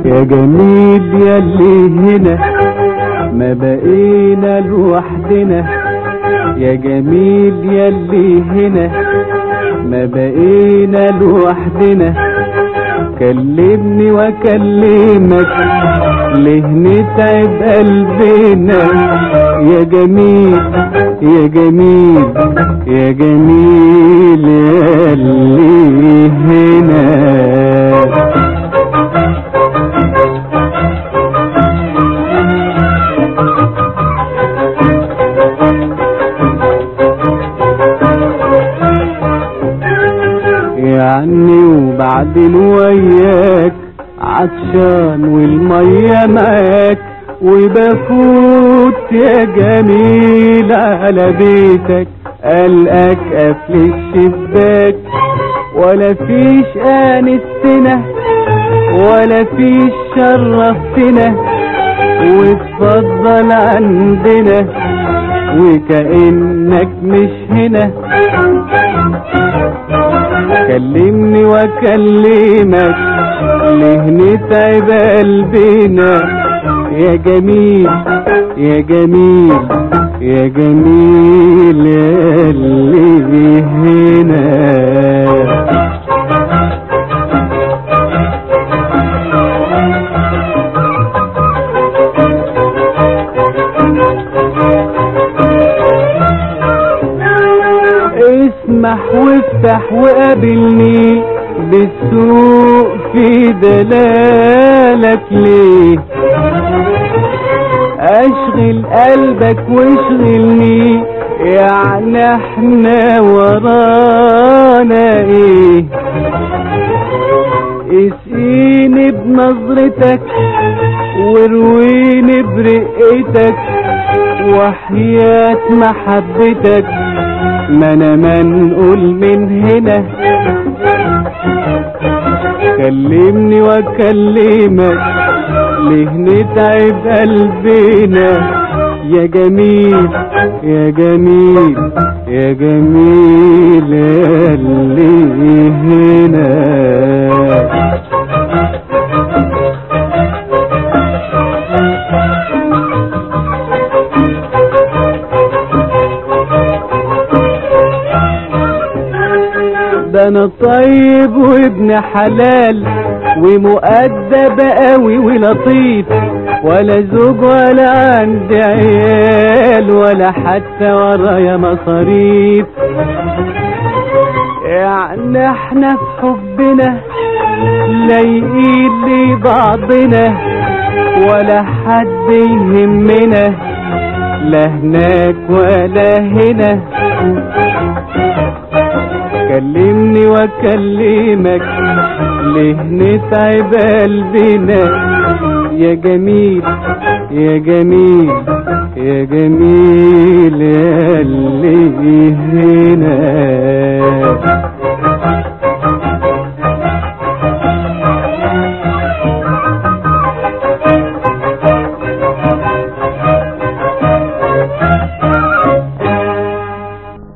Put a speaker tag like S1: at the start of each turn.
S1: يا جميل ياللي هنا ما بقينا لوحدنا، يا جميل ياللي هنا ما بقينا لوحدنا. كلمني واكلمك ليه نتعب قلبنا، يا جميل يا جميل يا جميل ياللي هنا. يعني وبعدين وياك عطشان والمية معاك، وبفوت يا جميل على بيتك قلقك قفل الشباك، ولا فيش آنستنا ولا فيش شرفتنا، واتفضل عندنا وكأنك مش هنا. كلمني واكلمك ليه نتعب قلبنا، يا جميل يا جميل يا جميل ياللي هنا. اسمح وافتح وقابلني بالسوق في دلالك ليه، اشغل قلبك واشغلني يعني احنا ورانا ايه. اسقيني بنظرتك ورويني برقتك وحياة محبتك ما انا منقول من هنا. كلمني واكلمك ليه نتعب قلبنا، يا جميل يا جميل يا جميل اللي هنا. ده انا طيب وابن حلال ومؤدب قوي ولطيف، ولا زوج ولا عندي عيال ولا حتى ورايا مصاريف. يعني احنا في حبنا لايقين لبعضنا ولا حد يهمنا لا هناك ولا هنا. كلمني واكلمك ليه نتعب قلبنا، يا جميل يا جميل يا جميل